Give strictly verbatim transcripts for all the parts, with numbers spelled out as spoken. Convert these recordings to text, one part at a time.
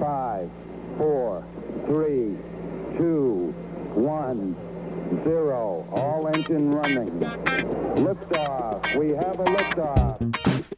Five, four, three, two, one, zero. All engine running. Liftoff. We have a liftoff.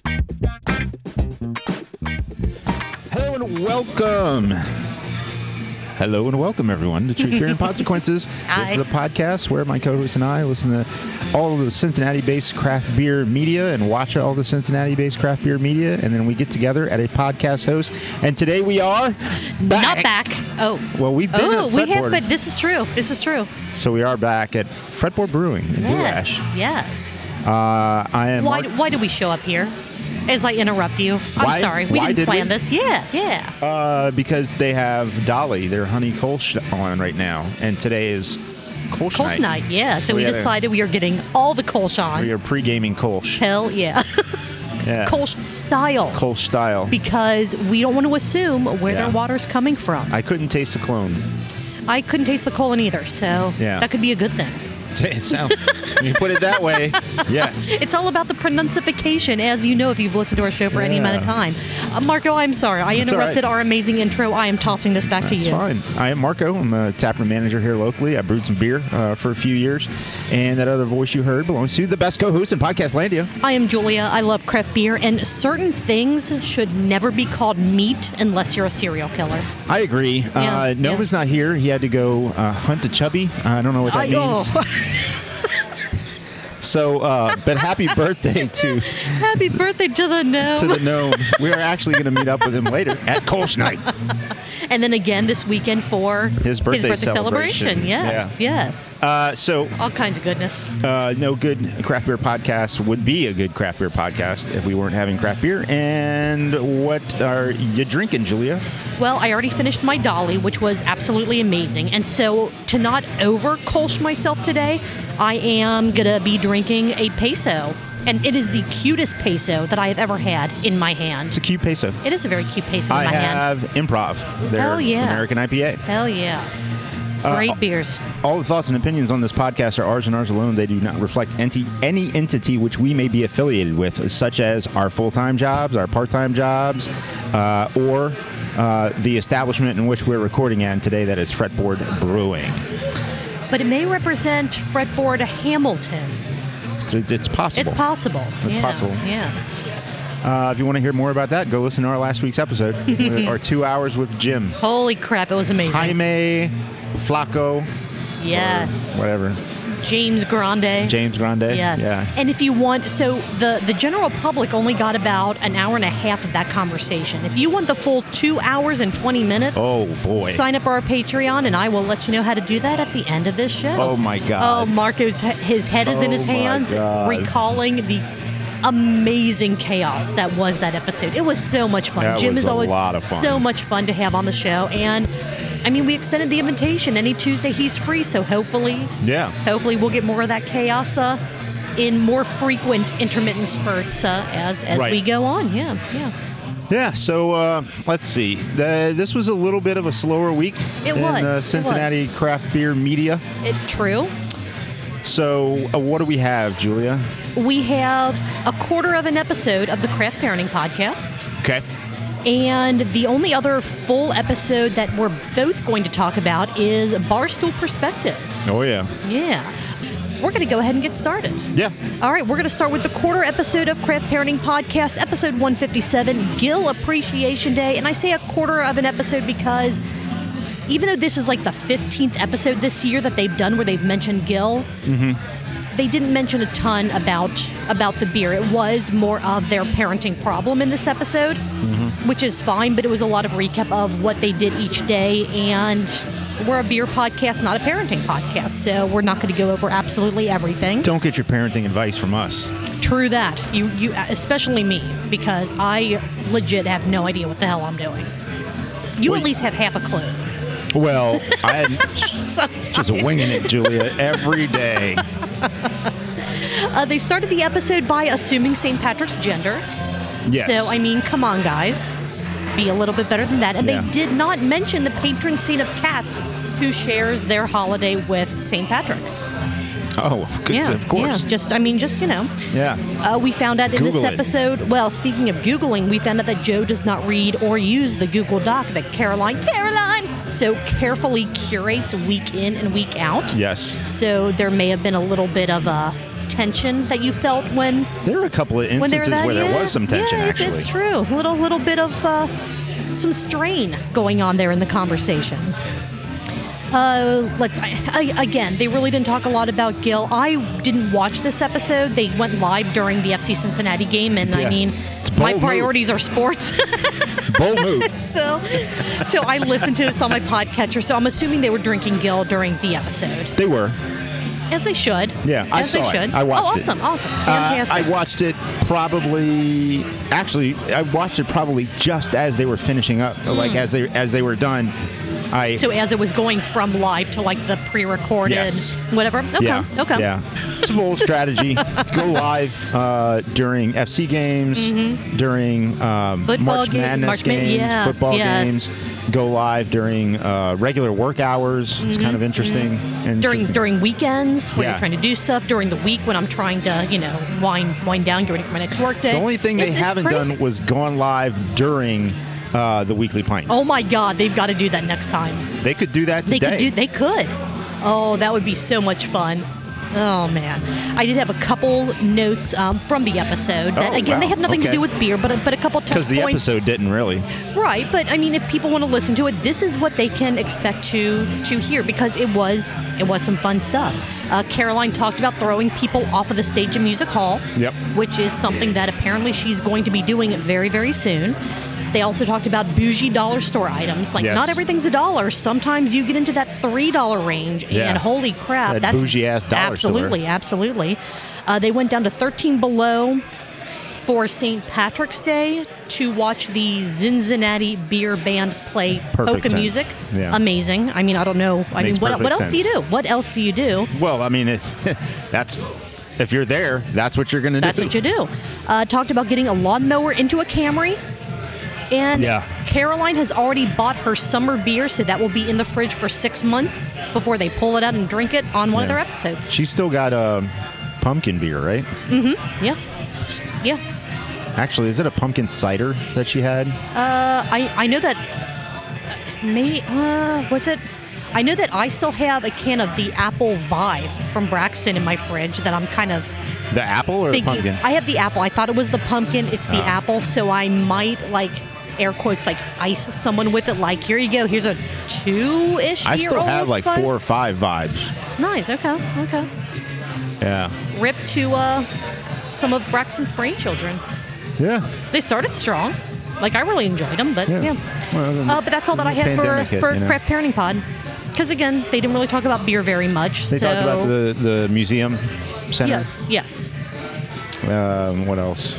Hello and welcome. Hello and welcome, everyone, to Truth, Beer, and Consequences. Hi. This is a podcast where my co-host and I listen to all of the Cincinnati-based craft beer media and watch all the Cincinnati-based craft beer media, and then we get together at a podcast host. And today we are back. Not back. Oh. Well, we've been Oh, at we Fretboard. have, but this is true. This is true. So we are back at Fretboard Brewing in Blue Ash. Yes. Uh, I am. Why, Mark- why did we show up here? As I interrupt you. I'm Why- sorry. We why didn't did plan we? this. Yeah, yeah. Uh, because they have Dolly, their honey Kolsch on right now, and today is Kolsch, Kolsch night, yeah. So We we had a- decided we are getting all the Kolsch on. We are pre-gaming Kolsch. Hell yeah. Yeah. Kolsch style. Kolsch style. Because we don't want to assume where Yeah. their water's coming from. I couldn't taste the clone. I couldn't taste the colon either, so Yeah. that could be a good thing. It sounds. When you put it that way, yes. It's all about the pronunciation, as you know if you've listened to our show for any amount of Yeah. time. Uh, Marco, I'm sorry. I That's all interrupted right. our amazing intro. I am tossing this back to That's you. fine. I am Marco. I'm a taproom manager here locally. I brewed some beer uh, for a few years, and that other voice you heard belongs to the best co-host in Podcast Landia. I am Julia. I love craft beer, and certain things should never be called meat unless you're a serial killer. I agree. Yeah, uh, Nova's not here. He had to go uh, hunt a chubby. I don't know what that I- means. oh. So, uh, but happy birthday to Happy birthday to the gnome. to the gnome. We are actually going to meet up with him later at Kolsch night. And then again this weekend for His birthday celebration. celebration. Yes, Yeah. yes. Uh, so, All kinds of goodness. uh, no good craft beer podcast would be a good craft beer podcast if we weren't having craft beer. And what are you drinking, Julia? Well, I already finished my Dolly, which was absolutely amazing. And so to not over Kolsch myself today, I am going to be drinking a peso. And it is the cutest peso that I have ever had in my hand. It's a cute peso. It is a very cute peso in I my hand. have Improv, their Hell yeah. American I P A. Hell yeah. Uh, Great beers. All the thoughts and opinions on this podcast are ours and ours alone. They do not reflect enti- any entity which we may be affiliated with, such as our full-time jobs, our part-time jobs, uh, or uh, the establishment in which we're recording at today, that is Fretboard Brewing. But it may represent Fretboard Hamilton. It's, it's possible. It's possible. It's yeah. possible. Yeah. Uh, if you want to hear more about that, go listen to our last week's episode, our two hours with Jim. Holy crap, it was amazing. Jaime Flaco. Yes. or whatever. James Grande. James Grande. Yes. Yeah. And if you want, so the, the general public only got about an hour and a half of that conversation. If you want the full two hours and twenty minutes, Oh, boy. sign up for our Patreon, and I will let you know how to do that at the end of this show. Oh, my God. Oh, Marco's, his head is in Oh, his my hands, God. recalling the amazing chaos that was that episode. It was so much fun. That Jim was is a always lot of fun. so much fun to have on the show, and I mean, we extended the invitation. Any Tuesday he's free, so hopefully, Yeah. hopefully we'll get more of that chaos uh, in more frequent intermittent spurts uh, as as Right. we go on. Yeah, yeah. Yeah, so uh, let's see. The, this was a little bit of a slower week It in was, uh, it Cincinnati was. craft beer media. It, true. So uh, what do we have, Julia? We have a quarter of an episode of the Craft Parenting Podcast. Okay. And the only other full episode that we're both going to talk about is Barstool Perspective. Oh, yeah. Yeah. We're going to go ahead and get started. Yeah. All right, we're going to start with the quarter episode of Craft Parenting Podcast, episode one fifty-seven, Gill Appreciation Day. And I say a quarter of an episode because even though this is like the fifteenth episode this year that they've done where they've mentioned Gill, they didn't mention a ton about about the beer. It was more of their parenting problem in this episode, which is fine, but it was a lot of recap of what they did each day. And we're a beer podcast, not a parenting podcast, so we're not going to go over absolutely everything. Don't get your parenting advice from us. True that. You, you, especially me, because I legit have no idea what the hell I'm doing. You Well, at least have half a clue. Well, I had Sometimes. just winging it, Julia, every day. Uh, they started the episode by assuming Saint Patrick's gender. Yes. So, I mean, come on, guys. Be a little bit better than that. And Yeah. they did not mention the patron saint of cats who shares their holiday with Saint Patrick. Oh, good, Yeah, of course. yeah. Just, I mean, just you know. Yeah. Uh, we found out in Google this it. episode. Well, speaking of Googling, we found out that Joe does not read or use the Google Doc that Caroline, Caroline, so carefully curates week in and week out. Yes. So there may have been a little bit of a tension that you felt when There were a couple of when they were instances that. where there yeah, was some tension, yeah, it's, actually. it's true. A little, little bit of uh, some strain going on there in the conversation. Uh, let's I, I, again. They really didn't talk a lot about Gil. I didn't watch this episode. They went live during the F C Cincinnati game, and Yeah. I mean, It's a my bold priorities are sports. Bold move. so, so I listened to this on my podcatcher. So I'm assuming they were drinking Gil during the episode, They were. as they should. Yeah, I as saw they it. should. I watched oh, it. awesome, awesome, Uh, fantastic. I watched it probably. Actually, I watched it probably just as they were finishing up, like as they as they were done. I So as it was going from live to like the pre-recorded, Yes. whatever. Okay. yeah Okay. yeah. It's a bold strategy. Go live uh, during F C games, during um, Football March game- Madness March Ma- games, yes, football yes. games. Go live during uh, regular work hours. It's kind of interesting. And During just- during weekends when Yeah. you're trying to do stuff. During the week when I'm trying to, you know, wind wind down, get ready for my next work day. the only thing they It's- it's haven't crazy. done was gone live during uh, the weekly pint. Oh my God, they've got to do that next time. They could do that today. They could do. They could. Oh, that would be so much fun. Oh man, I did have a couple notes um, from the episode. That, Oh, again, they wow. have nothing to Okay. do with beer, but but a couple touch Because the points. episode didn't really. Right, but I mean, if people want to listen to it, this is what they can expect to to hear because it was it was some fun stuff. Uh, Caroline talked about throwing people off of the stage in Music Hall, Yep. which is something that apparently she's going to be doing very very soon. They also talked about bougie dollar store items. Like, Yes. not everything's a dollar. Sometimes you get into that three dollar range, Yeah. and holy crap, That that's bougie-ass dollar store. absolutely, absolutely. Uh, they went down to thirteen below for Saint Patrick's Day to watch the Cincinnati Beer Band play Perfect polka sense. music. Yeah. Amazing. I mean, I don't know. I Makes mean, what, perfect what else do you sense. do? What else do you do? Well, I mean, it, that's if you're there, that's what you're going to do. That's what you do. Uh, talked about getting a lawnmower into a Camry. And Yeah. Caroline has already bought her summer beer, so that will be in the fridge for six months before they pull it out and drink it on one of Yeah. their episodes. She's still got a pumpkin beer, right? Yeah. Yeah. Actually, is it a pumpkin cider that she had? Uh, I, I know that. May uh, was it? I know that I still have a can of the Apple Vibe from Braxton in my fridge that I'm kind of The apple or the thinking. pumpkin? I have the apple. I thought it was the pumpkin. It's the Oh. apple. So I might like air quotes like ice someone with it. Like, here you go. Here's a two-ish I year still old have like Vibe. four or five vibes. Nice. Okay. Okay. Yeah. Rip to uh, some of Braxton's brainchildren. Yeah. They started strong. Like, I really enjoyed them, but Yeah. yeah. Well, then Uh, but that's all that I had for, pandemic hit, for you know. Craft Parenting Pod. Because, again, they didn't really talk about beer very much. They so talked about the, the museum center. Yes, yes. Um, what else?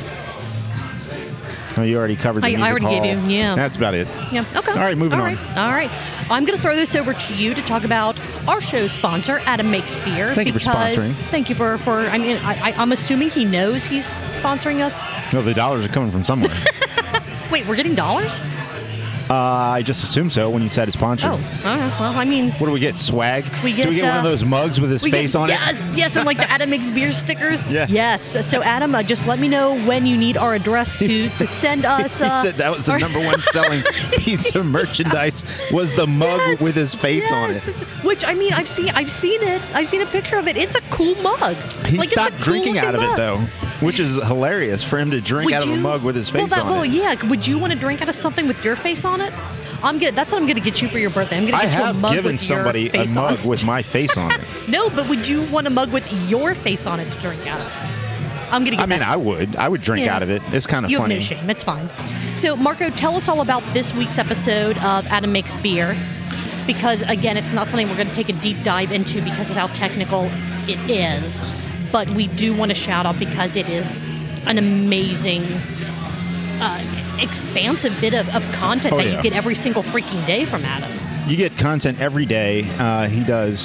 Oh, you already covered the I- I music already gave hall. you- yeah. That's about it. Yeah, okay. All right, moving All on. right, All right. I'm going to throw this over to you to talk about our show's sponsor, Adam Makes Beer. Thank you for because, sponsoring. Thank you for, for I mean, I, I, I'm assuming he knows he's sponsoring us. No, the dollars are coming from somewhere. Wait, we're getting dollars? uh, I just assumed so when you said it's sponsored. Oh, all right. Well, I mean, What do we get? Swag? We do we get, get one of uh, those mugs with his we face get, on yes, it? Yes, and like the Adam Makes Beer stickers. Yeah. Yes. So, Adam, uh, just let me know when you need our address to, to send us. He Uh, said that was the our- number one selling piece of merchandise was the mug Yes, with his face on yes, it. it's- Which I mean, I've seen, I've seen it. I've seen a picture of it. It's a cool mug. He Like, it's a stopped cool drinking out of looking it mug. though, which is hilarious for him to drink Would out of a you- mug with his well, face that, on well, it. yeah. Would you want to drink out of something with your face on it? I'm gonna. That's what I'm gonna get you for your birthday. I'm gonna I get you a have mug given with your somebody a face on mug it. with my face on it. No, but would you want a mug with your face on it to drink out of? I'm gonna get I mean, that. I would. I would drink Yeah. out of it. It's kind of You funny. have no shame. It's fine. So, Marco, tell us all about this week's episode of Adam Makes Beer. Because, again, it's not something we're going to take a deep dive into because of how technical it is. But we do want to shout out because it is an amazing, uh, expansive bit of, of content Oh, that yeah. you get every single freaking day from Adam. You get content every day. Uh, he does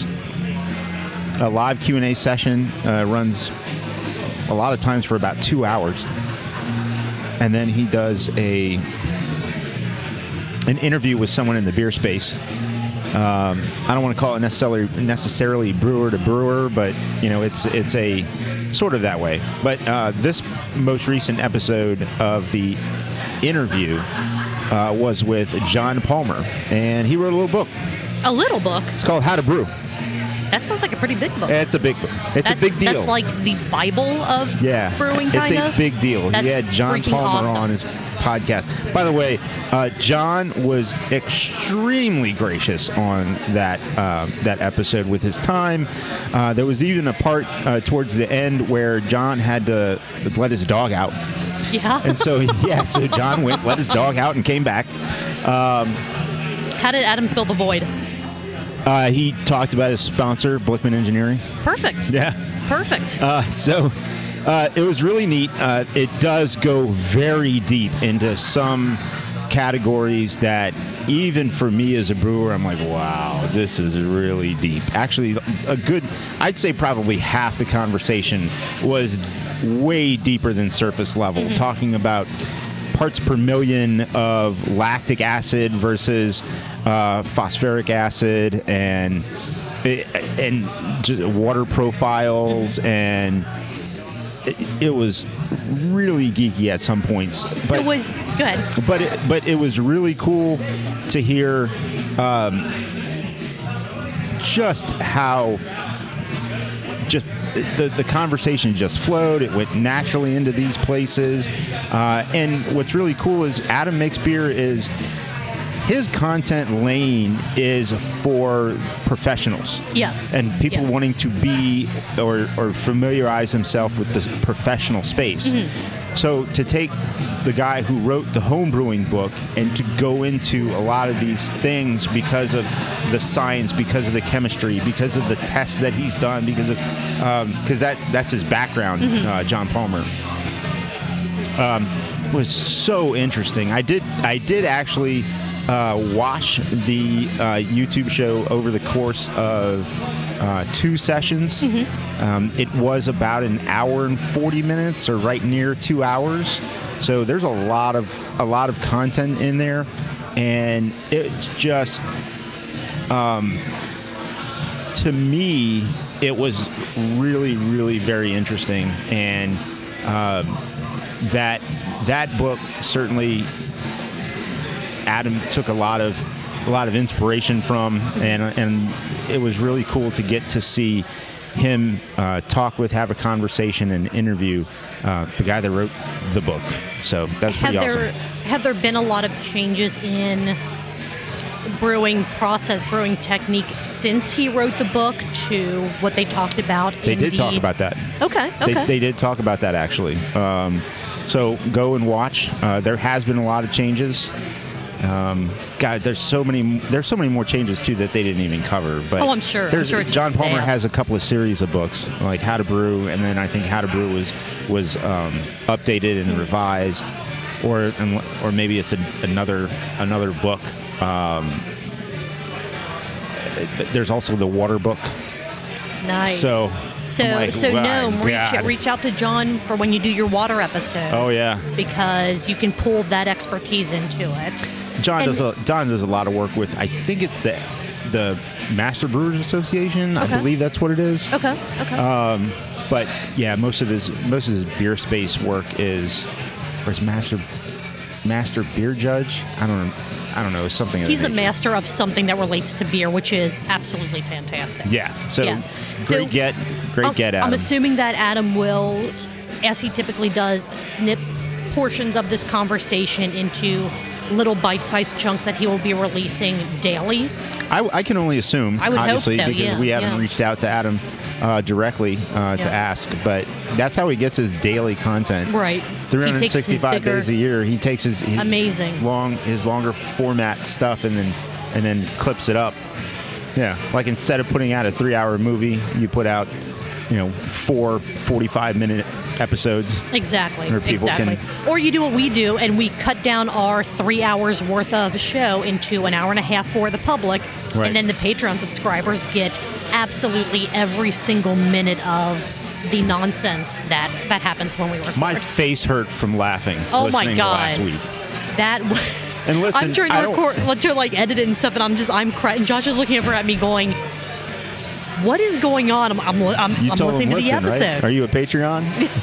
a live Q and A session. Uh, runs a lot of times for about two hours, and then he does a an interview with someone in the beer space Um, I don't want to call it necessarily necessarily brewer to brewer, but you know, it's it's a sort of that way. But uh, this most recent episode of the interview uh, was with John Palmer, and he wrote a little book. A little book? It's called How to Brew. That sounds like a pretty big book. It's a big book. It's that's, a big deal. That's like the Bible of yeah, brewing, kind of. It's a big deal. That's he had John freaking Palmer awesome. on his podcast. By the way, uh, John was extremely gracious on that uh, that episode with his time. Uh, there was even a part uh, towards the end where John had to let his dog out. Yeah. And so, yeah, so John went, let his dog out, and came back. Um, How did Adam fill the void? uh, he talked about his sponsor, Blickman Engineering. Perfect. Yeah. Perfect. Uh, so uh, it was really neat. Uh, it does go very deep into some categories that even for me as a brewer, I'm like, wow, this is really deep. Actually, a good, I'd say probably half the conversation was way deeper than surface level, mm-hmm. talking about parts per million of lactic acid versus uh, phosphoric acid, and and just water profiles, and it, it was really geeky at some points. So but, it was go ahead. But it, but it was really cool to hear um, just how just the the conversation just flowed. It went naturally into these places, uh, and what's really cool is Adam Makes Beer is. His content lane is for professionals. Yes. And people yes. wanting to be or, or familiarize themselves with this professional space. Mm-hmm. So to take the guy who wrote the home brewing book and to go into a lot of these things because of the science, because of the chemistry, because of the tests that he's done, because of because um, that that's his background, mm-hmm. uh, John Palmer. Um, was so interesting. I did I did actually. Uh, watch the uh, YouTube show over the course of uh, two sessions. Mm-hmm. Um, it was about an hour and forty minutes, or right near two hours. So there's a lot of a lot of content in there, and it's just, um, to me, it was really, really very interesting, and uh, that that book certainly. Adam took a lot of a lot of inspiration from, and and it was really cool to get to see him uh, talk with, have a conversation, and interview uh, the guy that wrote the book. So that's pretty have awesome. There, have there been a lot of changes in brewing process, brewing technique since he wrote the book to what they talked about? They in did the... talk about that. Okay. Okay. They, they did talk about that actually. Um, so go and watch. Uh, there has been a lot of changes. Um, God, there's so many. There's so many more changes too that they didn't even cover. But oh, I'm sure. There's, I'm sure it's John Palmer fast. has a couple of series of books, like How to Brew, and then I think How to Brew was was um, updated and revised, or or maybe it's a, another another book. Um, there's also the water book. Nice. So. So, like, so wow, no, reach, God. reach out to John for when you do your water episode. Oh yeah, because you can pull that expertise into it. John and does a John does a lot of work with. I think it's the the Master Brewers Association. Okay. I believe that's what it is. Okay. Okay. Um, but yeah, most of his most of his beer space work is, or is Master Master Beer Judge. I don't know. I don't know, something. He's a nature. master of something that relates to beer, which is absolutely fantastic. Yeah. So yes. great so, get, great I'm, get, Adam. I'm assuming that Adam will, as he typically does, snip portions of this conversation into little bite-sized chunks that he will be releasing daily. I, I can only assume, I would obviously, hope so, because yeah, we haven't yeah. reached out to Adam uh, directly uh, to Yeah. ask, but that's how he gets his daily content. Right. three He hundred takes his sixty-five bigger- days a year. He takes his, his Amazing. long, his longer format stuff, and then and then clips it up. Yeah, like instead of putting out a three-hour movie, you put out, you know, four forty-five minute episodes. Exactly. Where people exactly. can- Or you do what we do, and we cut down our three hours worth of show into an hour and a half for the public, Right. and then the Patreon subscribers get absolutely every single minute of the nonsense that that happens when we record. My face hurt from laughing. Oh my listening God. Last week. That w- And listen, I'm trying I to don't- record, like, to like edit it and stuff, and I'm just I'm crying. And Josh is looking over at me, going, "What is going on?" I'm I'm, I'm, You I'm told listening them, to the listen, right? episode. Are you a Patreon?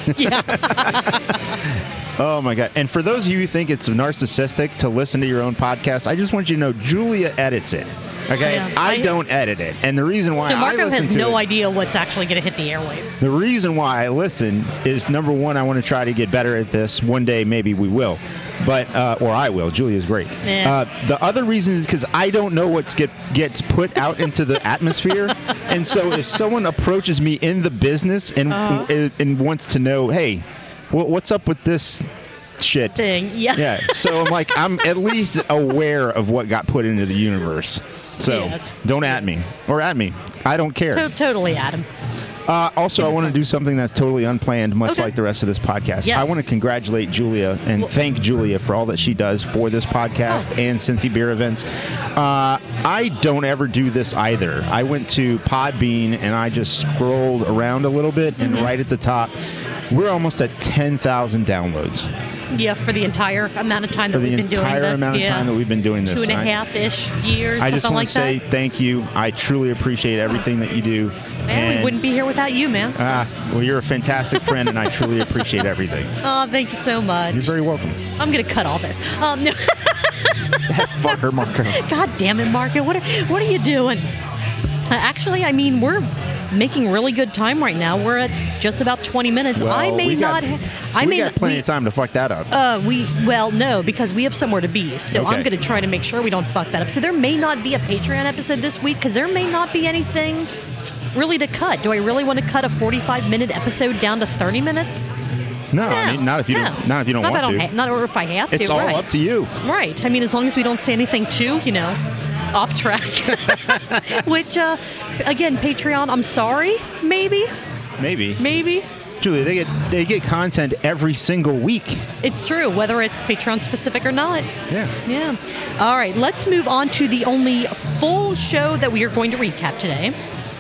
Yeah. Oh my God. And for those of you who think it's narcissistic to listen to your own podcast, I just want you to know Julia edits it. Okay? Yeah, I, I- don't edit it. And the reason why So I Marco listen has to no it, idea what's actually going to hit the airwaves. the reason why I listen is, number one, I want to try to get better at this. One day maybe we will. But uh, or I will. Julia's great. Yeah. Uh, the other reason is because I don't know what get, gets put out into the atmosphere, and so if someone approaches me in the business and Uh-huh. and, and wants to know, hey, wh- what's up with this shit? Thing, yeah. Yeah. So I'm like, I'm at least aware of what got put into the universe. So Yes. don't at me or at me. I don't care. To- totally, Adam. Uh, also, I want to do something that's totally unplanned, much Okay. like the rest of this podcast. Yes. I want to congratulate Julia and thank Julia for all that she does for this podcast Oh. and Cincy Beer events. Uh, I don't ever do this either. I went to Podbean and I just scrolled around a little bit, and Mm-hmm. right at the top, we're almost at ten thousand downloads Yeah, for the entire amount of time for that the we've been doing entire this. amount of yeah. time that we've been doing this. Two and a I- half ish years, I something just want like to say that. thank you. I truly appreciate everything that you do. Man, and, we wouldn't be here without you, man. Ah, well, you're a fantastic friend, and I truly appreciate everything. Oh, thank you so much. You're very welcome. I'm gonna cut all this. Um, no, Fucker, Marco. God damn it, Marco. What are, what are you doing? Uh, actually, I mean, we're making really good time right now. We're at just about twenty minutes. Well, I may we got- not. Ha- I we may got not- plenty we- of time to fuck that up. Uh, we well no because we have somewhere to be, so I'm Okay. going to try to make sure we don't fuck that up. So there may not be a Patreon episode this week because there may not be anything really to cut. Do I really want to cut a forty-five minute episode down to thirty minutes? no, I mean, not if you no. don't. Not if you don't not want if I to. don't ha- not or if I have it's to. all right. up to you. Right. I mean, as long as we don't say anything too, you know, off track. Which, uh, again, Patreon. I'm sorry. Maybe. Maybe. Maybe. Julia, they get they get content every single week. It's true, whether it's Patreon specific or not. Yeah. Yeah. All right, let's move on to the only full show that we are going to recap today.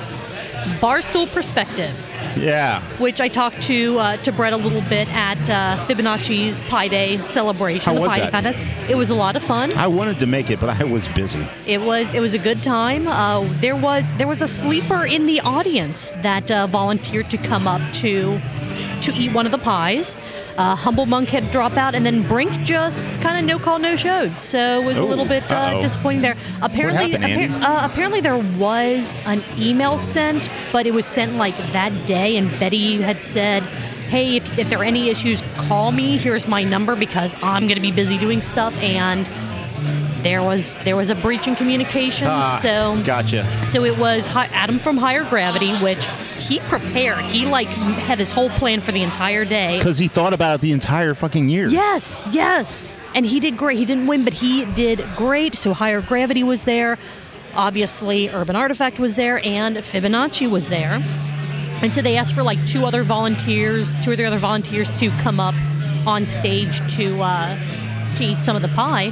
Barstool Perspectives, Yeah. which I talked to uh, to Brett a little bit at uh, Fibonacci's Pi Day celebration, How the was Pi Day that? contest. It was a lot of fun. I wanted to make it, but I was busy. It was it was a good time. Uh, there was there was a sleeper in the audience that uh, volunteered to come up to to eat one of the pies. Uh, Humble Monk had dropped out, and then Brink just kind of no call no showed. So it was a Ooh, little bit uh, uh-oh. disappointing there. Apparently, happened, Andy? appar- uh, apparently there was an email sent, but it was sent like that day, and Betty had said, "Hey, if, if there are any issues, call me. Here's my number because I'm going to be busy doing stuff." And there was there was a breach in communication. Ah, so gotcha. so it was Hi- Adam from Higher Gravity, which he prepared. He like had his whole plan for the entire day. Because he thought about it the entire fucking year. Yes, yes. And he did great. He didn't win, but he did great. So Higher Gravity was there. Obviously, Urban Artifact was there, and Fibonacci was there. And so they asked for like two other volunteers, two or three other volunteers to come up on stage to uh, to eat some of the pie.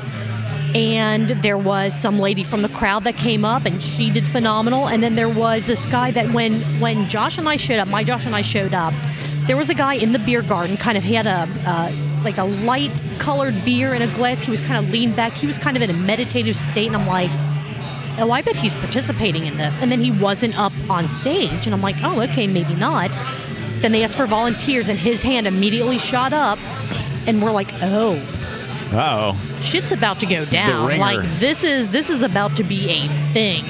And there was some lady from the crowd that came up, and she did phenomenal. And then there was this guy that when when Josh and I showed up, my Josh and I showed up, there was a guy in the beer garden, kind of he had a uh, like a light colored beer in a glass. He was kind of leaned back. He was kind of in a meditative state, and I'm like, oh, I bet he's participating in this. And then he wasn't up on stage, and I'm like, oh, okay, maybe not. Then they asked for volunteers, and his hand immediately shot up, and we're like, oh. Uh-oh. Shit's about to go down. ringer. Like this is this is about to be a thing.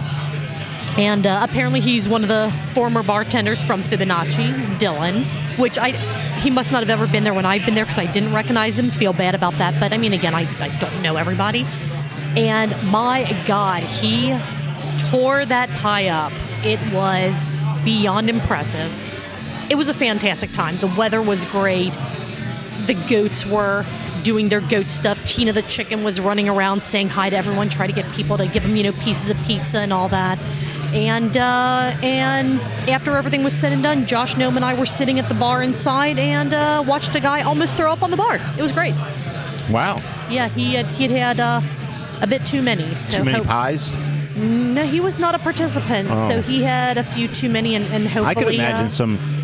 And uh, apparently he's one of the former bartenders from Fibonacci, Dylan, which I he must not have ever been there when I've been there because I didn't recognize him. Feel bad about that, but I mean, again, I, I don't know everybody. And my God, he tore that pie up. It was beyond impressive. It was a fantastic time. The weather was great. The goats were doing their goat stuff. Tina the chicken was running around saying hi to everyone, trying to get people to give them, you know, pieces of pizza and all that. And uh, and after everything was said and done, Josh Nome and I were sitting at the bar inside and uh, watched a guy almost throw up on the bar. It was great. Wow. Yeah, he had he had had uh, a bit too many. So Too many hopes- pies? No, he was not a participant, Oh. so he had a few too many, and, and hopefully I could imagine uh, some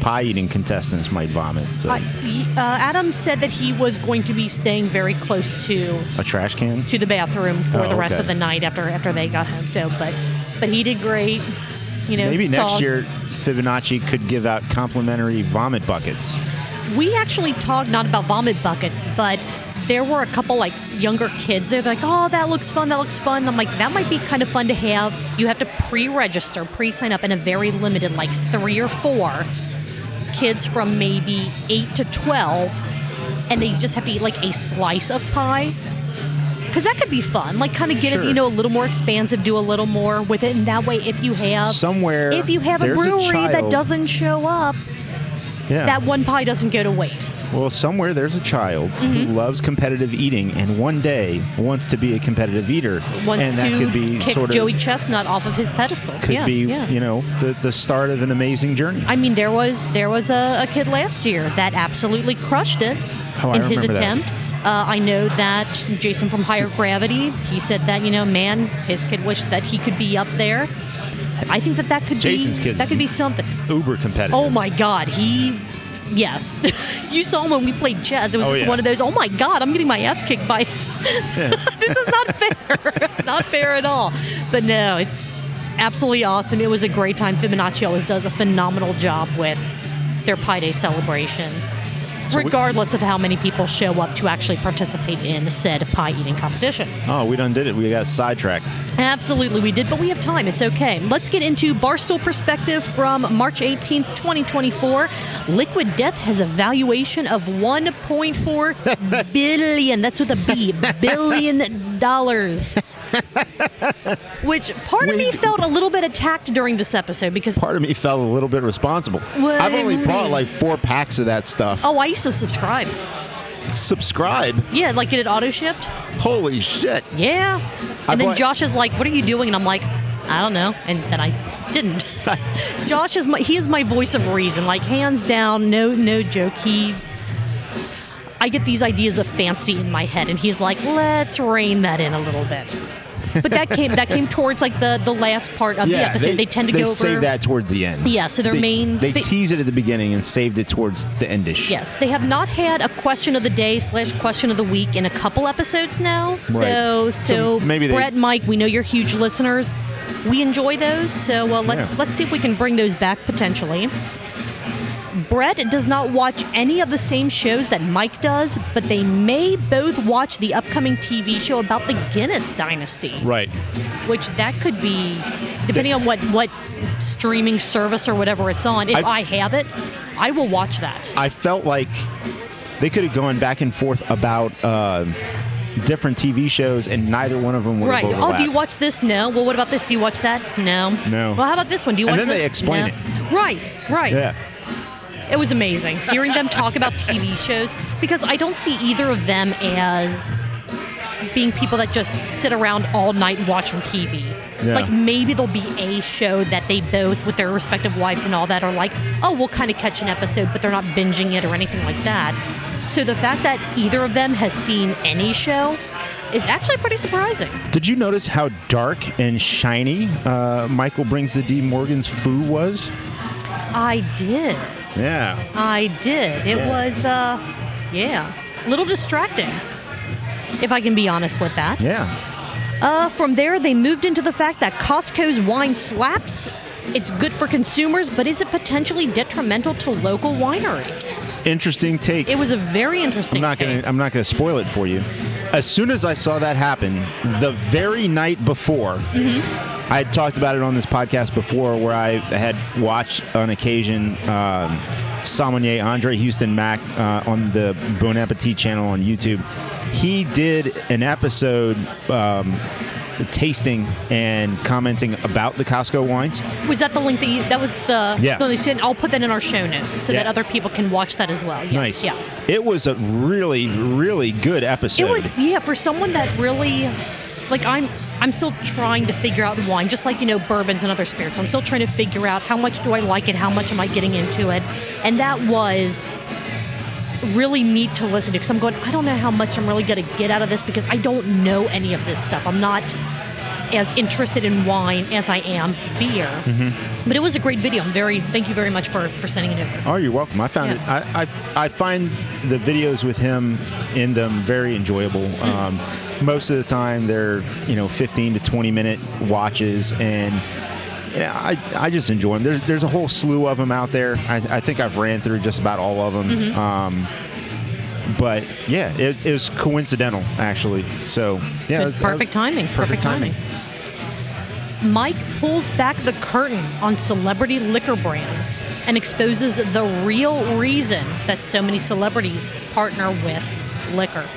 pie eating contestants might vomit. Uh, But he- uh, Adam said that he was going to be staying very close to a trash can? to the bathroom for Oh, the rest okay. of the night after after they got home. So, but but he did great. You know, Maybe saw- next year Fibonacci could give out complimentary vomit buckets. We actually talked not about vomit buckets, but there were a couple like younger kids. They're like, "Oh, that looks fun. That looks fun." I'm like, "That might be kind of fun to have." You have to pre-register, pre-sign up, in a very limited, like three or four kids from maybe eight to twelve, and they just have to eat like a slice of pie. Because that could be fun, like kind of get Sure. it, you know, a little more expansive, do a little more with it, and that way, if you have Somewhere if you have a there's brewery that child- doesn't show up, Yeah. that one pie doesn't go to waste. Well, somewhere there's a child Mm-hmm. who loves competitive eating and one day wants to be a competitive eater. Wants and that to could be kick sort of, Joey Chestnut off of his pedestal. could yeah, be, yeah. you know, the, the start of an amazing journey. I mean, there was there was a, a kid last year that absolutely crushed it Oh, I in his remember that. attempt. Uh, I know that Jason from Higher Gravity, he said that, you know, man, his kid wished that he could be up there. I think that that could Jason's be kid. that could be something. Uber competitive. Oh my God, he. Yes, you saw him when we played chess. It was Oh, just yeah. one of those. Oh my God, I'm getting my ass kicked by. Yeah. This is not fair. Not fair at all. But no, it's absolutely awesome. It was a great time. Fibonacci always does a phenomenal job with their Pi Day celebration, So we- regardless of how many people show up to actually participate in said pie eating competition. Oh, we done did it. We got sidetracked. Absolutely, we did, but we have time. It's okay. Let's get into Barstool Perspective from March eighteenth, twenty twenty-four. Liquid Death has a valuation of one point four billion. That's with a B. Billion dollars. Which part of me Wait. felt a little bit attacked during this episode because, Part of me felt a little bit responsible. What I've do only you bought mean? like four packs of that stuff. oh, I used to subscribe. Subscribe. Yeah, like get it auto shipped. Holy shit. Yeah. I And then bought- Josh is like, "What are you doing?" And I'm like, "I don't know." And then I didn't. Josh is my he is my voice of reason. Like hands down, no no joke. He I get these ideas of fancy in my head and he's like, "Let's rein that in a little bit." But that came that came towards like the the last part of the episode. They, tend to they go over save that towards the end. Yeah, so their they, main- They, they- tease it at the beginning and saved it towards the endish. Yes, they have not had a question of the day slash question of the week in a couple episodes now. So, Right. so, So maybe they- Brett, Mike, we know you're huge listeners. We enjoy those, so uh, let's Yeah. let's see if we can bring those back potentially. Brett does not watch any of the same shows that Mike does, but they may both watch the upcoming T V show about the Guinness dynasty. Right. Which that could be, depending on what what streaming service or whatever it's on. If I've- I have it, I will watch that. I felt like they could have gone back and forth about uh, different T V shows, and neither one of them would Right. have Oh, overlapped. do you watch this? No. Well, what about this? Do you watch that? No. No. Well, how about this one? Do you And watch then this? they explain No. Right. Right. Yeah. It was amazing hearing them talk about T V shows because I don't see either of them as being people that just sit around all night watching T V. Yeah. Like maybe there'll be a show that they both, with their respective wives and all that, are like, oh, we'll kind of catch an episode, but they're not binging it or anything like that. So the fact that either of them has seen any show is actually pretty surprising. Did you notice how dark and shiny uh, Michael Brings the D. Morgan's foo was? I did. Yeah. I did. It Yeah. was, uh, yeah, a little distracting, if I can be honest with that. Yeah. Uh, from there, they moved into the fact that Costco's wine slaps. It's good for consumers, but is it potentially detrimental to local wineries? Interesting take. It was a very interesting I'm not take. gonna. I'm not gonna spoil it for you. As soon as I saw that happen, the very night before, Mm-hmm. I had talked about it on this podcast before, where I had watched on occasion um, sommelier Andre Houston Mack uh, on the Bon Appetit channel on YouTube. He did an episode um, tasting and commenting about the Costco wines. Was that the link that you, that was the, Yeah. the- they said, I'll put that in our show notes so that Yeah. other people can watch that as well. Yeah. Nice. Yeah. It was a really, really good episode. It was, yeah, for someone that really, like, I'm I'm still trying to figure out wine, just like, you know, bourbons and other spirits. I'm still trying to figure out how much do I like it, how much am I getting into it. And that was really neat to listen to because I'm going, I don't know how much I'm really going to get out of this because I don't know any of this stuff. I'm not as interested in wine as I am beer. Mm-hmm. But it was a great video. I'm very thank you very much for, for sending it over. Oh, you're welcome. I found Yeah. it. I, I I find the videos with him in them very enjoyable. Mm. Um, most of the time, they're you know fifteen to twenty minute watches, and yeah, I I just enjoy them. There's there's a whole slew of them out there. I, I think I've ran through just about all of them. Mm-hmm. Um, but yeah, it, it was coincidental actually. So yeah, it was- Perfect timing. Perfect timing. Mike pulls back the curtain on celebrity liquor brands and exposes the real reason that so many celebrities partner with liquor.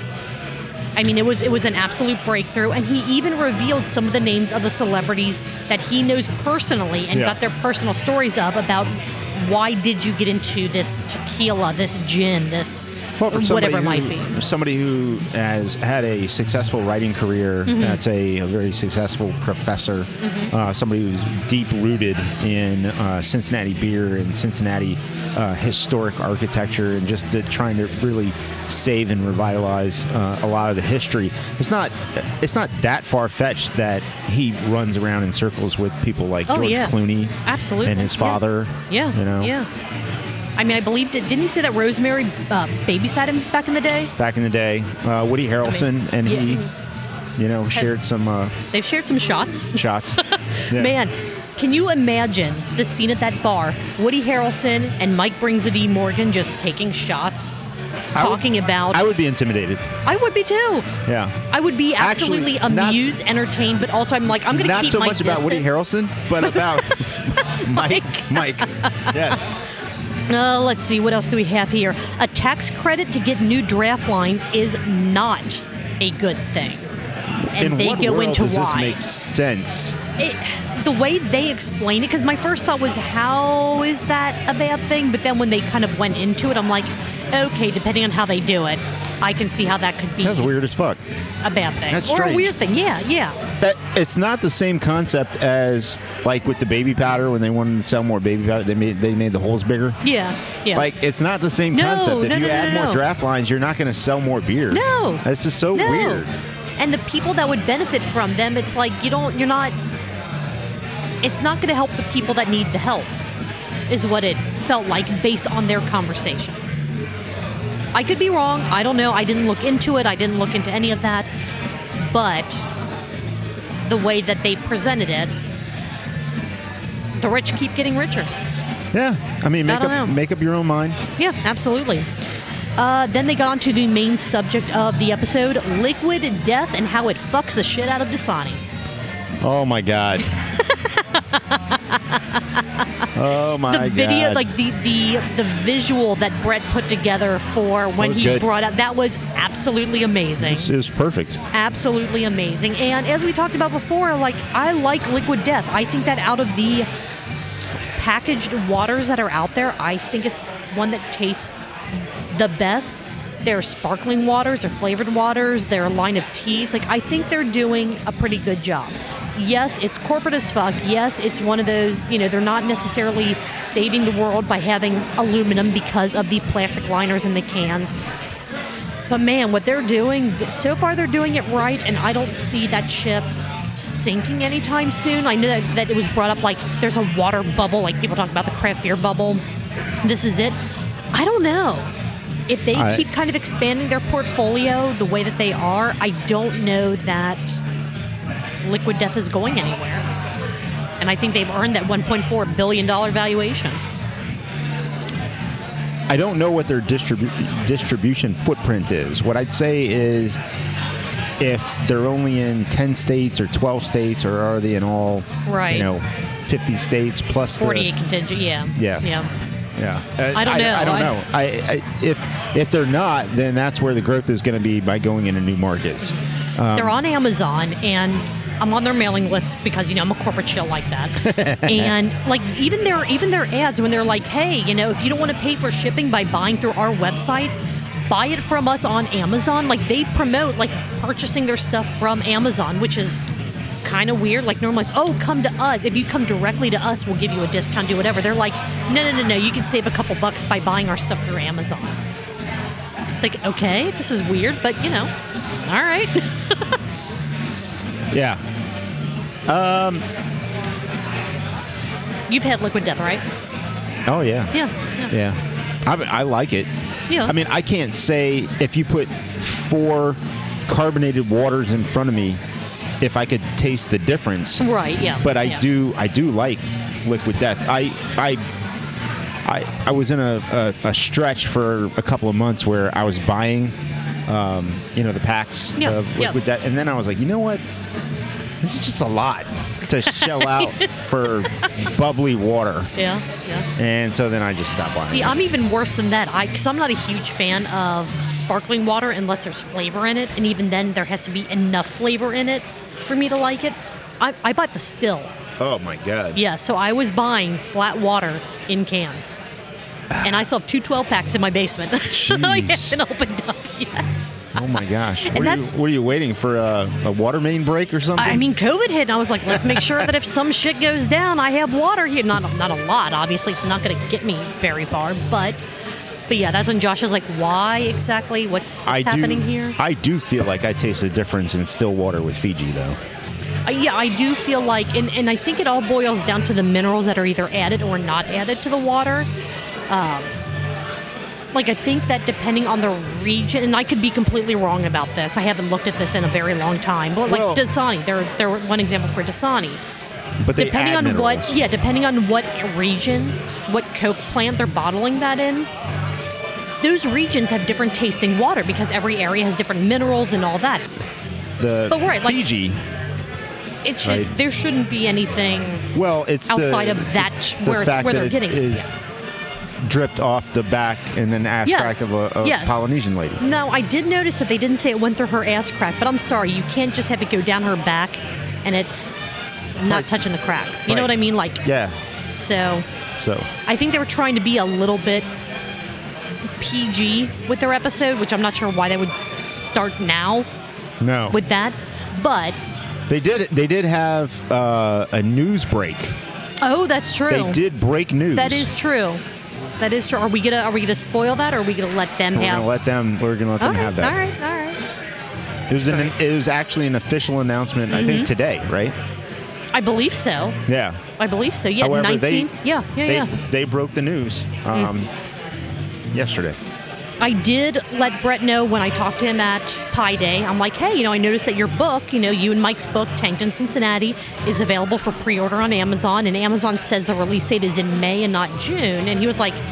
I mean, it was it was an absolute breakthrough, and he even revealed some of the names of the celebrities that he knows personally and Yeah. got their personal stories of about why did you get into this tequila, this gin, this Well, for somebody whatever it might who- be. Somebody who has had a successful writing career, Mm-hmm. that's a, a very successful professor, uh, somebody who's deep rooted in uh, Cincinnati beer and Cincinnati uh, historic architecture, and just to, trying to really save and revitalize uh, a lot of the history. It's not it's not that far fetched that he runs around in circles with people like Oh, George yeah. Clooney Absolutely. and his Yeah. father. Yeah. you know. Yeah. I mean, I believed it. Didn't he say that Rosemary uh, babysat him back in the day? Back in the day, uh, Woody Harrelson and yeah. he, you know, shared some uh, They've shared some shots. shots. Yeah. Man, can you imagine the scene at that bar? Woody Harrelson and Mike Brings a D. Morgan just taking shots, I would- talking about. I would be intimidated. I would be too. Yeah. I would be Actually, absolutely not- amused, entertained, but also I'm like, I'm going to Not keep so my much about Woody distance. Harrelson, but about Mike. Mike. Yes. Uh, let's see, what else do we have here? A tax credit to get new draft lines is not a good thing. And In they what go world into does why. this make sense? It, the way they explain it, because my first thought was, how is that a bad thing? But then when they kind of went into it, I'm like, okay, depending on how they do it, I can see how that could be That's weird as fuck. a bad thing. That's or a strange. weird thing. Yeah, yeah. That it's not the same concept as like with the baby powder when they wanted to sell more baby powder. They made they made the holes bigger. Yeah, yeah. Like it's not the same No, concept. If no, you no, no, add no, more no. draft lines, you're not going to sell more beer. No. That's just so no. weird. And the people that would benefit from them, it's like you don't, you're not, it's not going to help the people that need the help, is what it felt like based on their conversation. I could be wrong. I don't know. I didn't look into it. I didn't look into any of that. But the way that they presented it, the rich keep getting richer. Yeah. I mean, I make don't up know. make up your own mind. Yeah, absolutely. Uh, then they got on to the main subject of the episode, liquid death and how it fucks the shit out of Dasani. Oh my god. Oh my The video, god. like the, the the visual that Brett put together for when was he good. brought up, that was absolutely amazing. This is perfect. Absolutely amazing. And as we talked about before, like I like Liquid Death. I think that out of the packaged waters that are out there, I think it's one that tastes the best. Their sparkling waters, their flavored waters, their line of teas. Like I think they're doing a pretty good job. Yes, it's corporate as fuck. Yes, it's one of those, you know, they're not necessarily saving the world by having aluminum because of the plastic liners in the cans. But man, what they're doing, so far they're doing it right, and I don't see that ship sinking anytime soon. I know that, that it was brought up like there's a water bubble, like people talk about the craft beer bubble. This is it. I don't know. If they I- keep kind of expanding their portfolio the way that they are, I don't know that Liquid Death is going anywhere. And I think they've earned that one point four billion dollars valuation. I don't know what their distribu- distribution footprint is. What I'd say is if they're only in ten states or twelve states, or are they in all, Right. you know, fifty states plus the- forty-eight contingent, yeah. Yeah. Yeah. Yeah, Uh, I don't know. I, don't I- know. I, I if if they're not, then that's where the growth is going to be by going into new markets. Um, They're on Amazon, and I'm on their mailing list because, you know, I'm a corporate shill like that. And like even their even their ads when they're like, hey, you know, if you don't want to pay for shipping by buying through our website, buy it from us on Amazon. Like they promote like purchasing their stuff from Amazon, which is kind of weird. Like normally it's, oh, come to us. If you come directly to us, we'll give you a discount, do whatever. They're like, no, no, no, no. You can save a couple bucks by buying our stuff through Amazon. It's like, okay, this is weird, but you know, all right. Yeah, Um. You've had Liquid Death, right? Oh yeah. Yeah. Yeah. Yeah. I, I like it. Yeah. I mean, I can't say if you put four carbonated waters in front of me, if I could taste the difference. Right. Yeah. But I yeah. do. I do like Liquid Death. I. I. I, I was in a, a, a stretch for a couple of months where I was buying, um, you know, the packs Yep, of yep. Liquid Death, and then I was like, you know what? This is just a lot to shell out for bubbly water, Yeah. Yeah. and so then I just stopped buying. See, it. I'm even worse than that. I because I'm not a huge fan of sparkling water unless there's flavor in it, and even then, there has to be enough flavor in it for me to like it. I, I bought the still. Oh my god! Yeah, so I was buying flat water in cans. And I still have two twelve packs in my basement that I Jeez. haven't opened up yet. Oh my gosh! And What, are you, that's- what are you waiting for? A, a water main break or something? I mean, COVID hit, and I was like, let's make sure that if some shit goes down, I have water here. Not not a lot, obviously. It's not going to get me very far, but but yeah, that's when Josh is like, why exactly? What's, what's I happening do, here? I do feel like I taste the difference in still water with Fiji, though. Uh, yeah, I do feel like, and, and I think it all boils down to the minerals that are either added or not added to the water. Um, like, I think that depending on the region, and I could be completely wrong about this. I haven't looked at this in a very long time. But like Well- Dasani, they're, they're one example for Dasani. But they Depending add on what, minerals. yeah, depending on what region, what Coke plant they're bottling that in, those regions have different tasting water because every area has different minerals and all that. The But right, like- Fiji. It should, Right. there shouldn't be anything Well, it's outside the, of that the where it's fact where that they're it getting it. is dripped off the back and then ass Yes. crack of a, a Yes. Polynesian lady. No, I did notice that they didn't say it went through her ass crack, but I'm sorry, you can't just have it go down her back and it's not Right. touching the crack. You Right. know what I mean? Like, Yeah. so So I think they were trying to be a little bit P G with their episode, which I'm not sure why they would start now no, with that. But they did. They did have uh, a news break. oh, that's true. They did break news. That is true. That is true. Are we gonna Are we gonna spoil that, or are we gonna let them We're have? gonna let them. We're gonna let them Okay, have that. all right, all right. It was an, great. It was actually an official announcement. I think today, right? I believe so. Yeah. I believe so. Yeah, However, they- nineteenth. yeah, yeah, They yeah. they broke the news um, yesterday. I did let Brett know when I talked to him at Pi Day. I'm like, hey, you know, I noticed that your book, you know, you and Mike's book, Tanked in Cincinnati, is available for pre-order on Amazon, and Amazon says the release date is in May and not June. And he was like,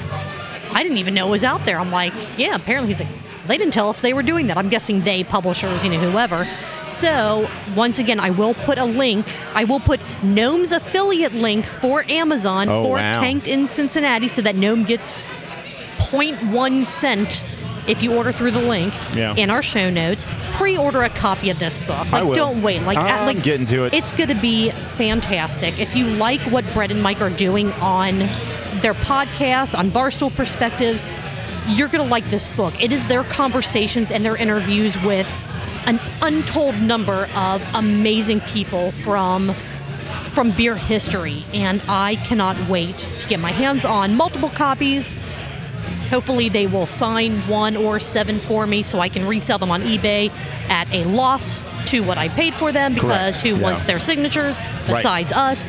I didn't even know it was out there. I'm like, yeah, apparently. He's like, they didn't tell us they were doing that. I'm guessing they, publishers, you know, whoever. So, once again, I will put a link. I will put Gnome's affiliate link for Amazon Oh, for wow. Tanked in Cincinnati so that Gnome gets zero point one cent if you order through the link Yeah. in our show notes. Pre-order a copy of this book. I Like, will. don't wait. Like, at- I'm like getting to it. It's going to be fantastic. If you like what Brett and Mike are doing on their podcast, on Barstool Perspectives, you're going to like this book. It is their conversations and their interviews with an untold number of amazing people from from beer history, and I cannot wait to get my hands on multiple copies. Hopefully they will sign one or seven for me so I can resell them on eBay at a loss to what I paid for them, because Correct. who Yeah. wants their signatures besides us?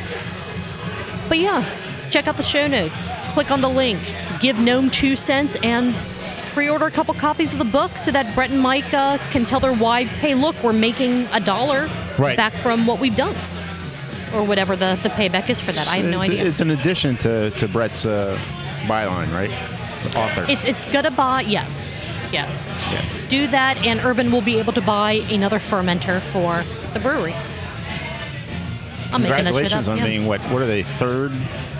But yeah, check out the show notes. Click on the link. Give Gnome two cents and pre-order a couple copies of the book so that Brett and Mike uh, can tell their wives, hey, look, we're making a dollar Right. back from what we've done. Or whatever the, the payback is for that. I have no it's, idea. It's an addition to, to Brett's uh, byline, right? The author. It's it's gonna buy, yes, yes. Yeah. Do that, and Urban will be able to buy another fermenter for the brewery. I'm making that shit up. Congratulations on yeah. being what? What are they? Third,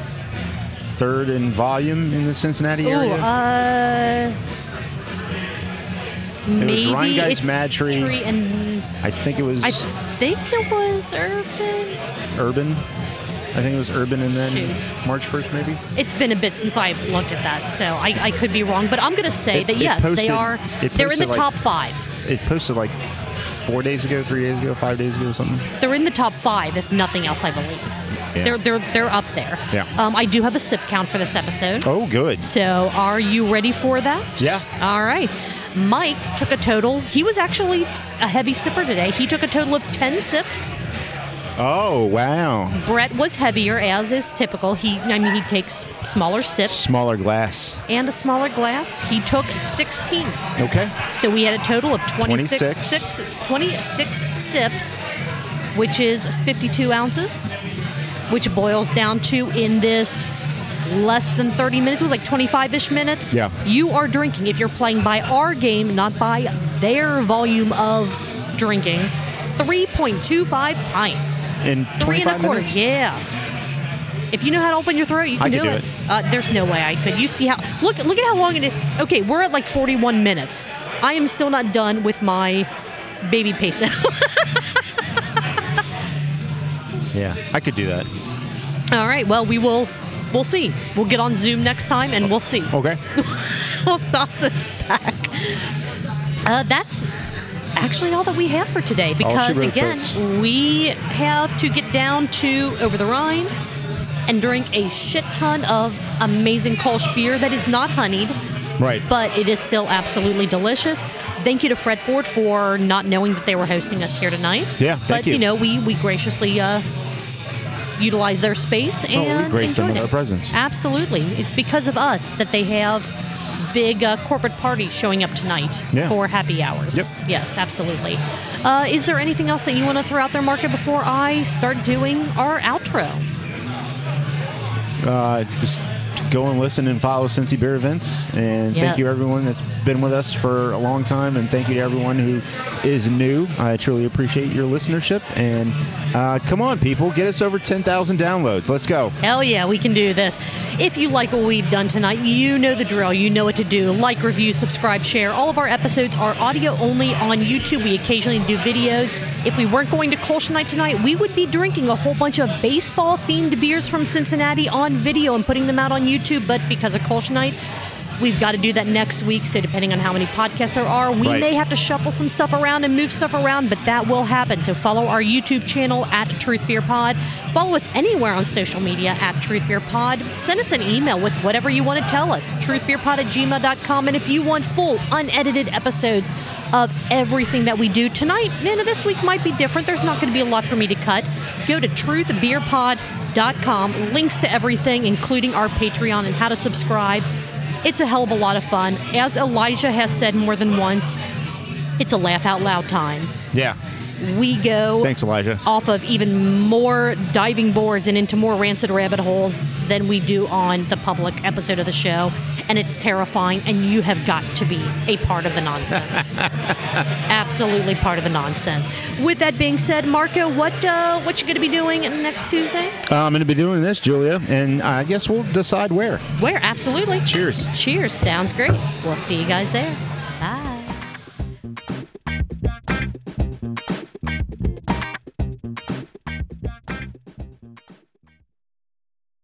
third in volume in the Cincinnati Ooh, area. uh, maybe Rhinegeist, it's Mad Tree. and I think it was I think it was Urban. Urban. I think it was Urban, and then Shoot. March first, maybe. It's been a bit since I've looked at that, so I, I could be wrong. But I'm gonna say It- that it yes, they posted- are. it They're in the posted, like- top five. It posted like four days ago, three days ago, five days ago, something. They're in the top five, if nothing else, I believe. Yeah. They're they're they're up there. Yeah. Um, I do have a sip count for this episode. Oh, good. So are you ready for that? Yeah. All right. Mike took a total. He was actually a heavy sipper today. He took a total of ten sips. Oh, wow. Brett was heavier, as is typical. He, I mean, he takes smaller sips Smaller glass. and a smaller glass. He took sixteen. Okay. So we had a total of twenty-six, twenty-six. Six, twenty-six sips, which is fifty-two ounces, which boils down to, in this less than thirty minutes, it was like twenty-five-ish minutes. Yeah. You are drinking, if you're playing by our game, not by their volume of drinking, three point two five pints. In Three and a twenty-five quarter, minutes? yeah. If you know how to open your throat, you can I do could do it. it. Uh, there's no way I could. You see how? Look, look at how long it is. Okay, we're at like forty-one minutes. I am still not done with my baby peso. Yeah, I could do that. All right. Well, we will. We'll see. We'll get on Zoom next time, and we'll see. Okay. We'll toss this back. Uh, that's actually all that we have for today, because she wrote, again, folks. we have to get down to Over the Rhine and drink a shit ton of amazing Kolsch beer that is not honeyed, Right. but it is still absolutely delicious. Thank you to Fretboard for not knowing that they were hosting us here tonight. Yeah, thank but you. you know, we we graciously uh, utilize their space we and grace them enjoyed with it. our presence. Absolutely, it's because of us that they have big uh, corporate parties showing up tonight Yeah. for happy hours. Yep. Yes, absolutely. Uh, is there anything else that you want to throw out there, Marco, before I start doing our outro? Uh, just go and listen and follow Cincy Beer Events. And thank you, Yes. everyone that's been with us for a long time. And thank you to everyone who is new. I truly appreciate your listenership. And uh, come on, people, get us over ten thousand downloads. Let's go. Hell yeah, we can do this. If you like what we've done tonight, you know the drill. You know what to do. Like, review, subscribe, share. All of our episodes are audio only on YouTube. We occasionally do videos. If we weren't going to Kolsch Night tonight, we would be drinking a whole bunch of baseball-themed beers from Cincinnati on video and putting them out on YouTube. But because of Kolsch Night, we've got to do that next week. So depending on how many podcasts there are, we Right. may have to shuffle some stuff around and move stuff around, but that will happen. So follow our YouTube channel at Truth Beer Pod. Follow us anywhere on social media at Truth Beer Pod. Send us an email with whatever you want to tell us, truthbeerpod at gmail dot com. And if you want full, unedited episodes of everything that we do tonight, man, this week might be different. There's not going to be a lot for me to cut. Go to truth beer pod dot com. Links to everything, including our Patreon and how to subscribe. It's a hell of a lot of fun. As Elijah has said more than once, it's a laugh out loud time. Yeah. We go Thanks, Elijah. off of even more diving boards and into more rancid rabbit holes than we do on the public episode of the show. And it's terrifying, and you have got to be a part of the nonsense. Absolutely part of the nonsense. With that being said, Marco, what uh, what you going to be doing next Tuesday? Uh, I'm going to be doing this, Julia, and I guess we'll decide where. Where? Absolutely. Cheers. Cheers. Sounds great. We'll see you guys there.